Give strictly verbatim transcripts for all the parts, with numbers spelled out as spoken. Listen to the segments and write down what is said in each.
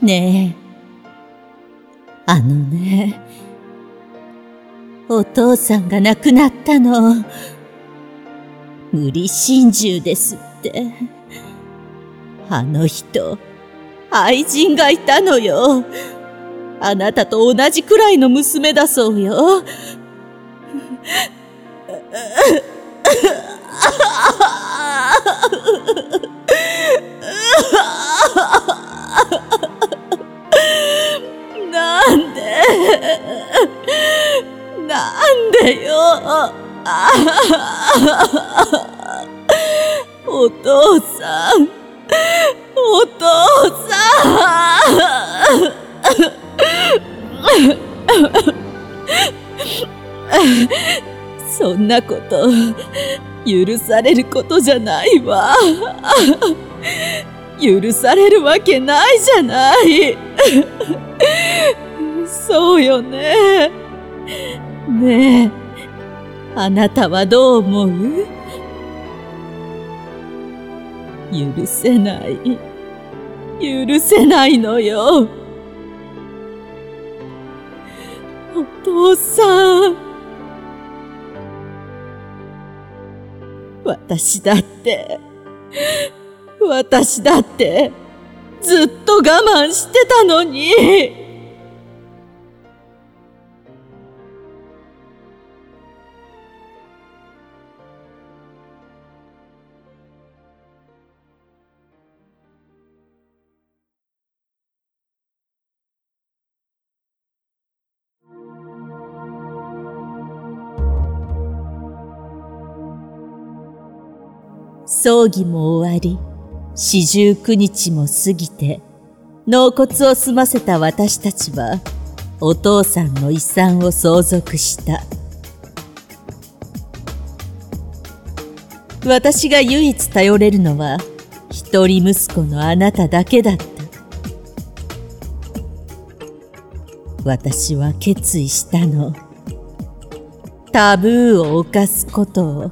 ねえ、あのね、お父さんが亡くなったの、無理心中ですって。あの人、愛人がいたのよ。あなたと同じくらいの娘だそうよ。なんで、なんでよ。お父さん、お父さん。そんなこと許されることじゃないわ。許されるわけないじゃない。そうよね。ねえ、あなたはどう思う？許せない。許せないのよ。お父さん。私だって、私だって、ずっと我慢してたのに。葬儀も終わり、四十九日も過ぎて、納骨を済ませた私たちは、お父さんの遺産を相続した。私が唯一頼れるのは、一人息子のあなただけだった。私は決意したの。タブーを犯すことを。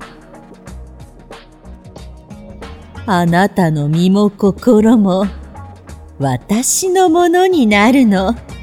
あなたの身も心も私のものになるの。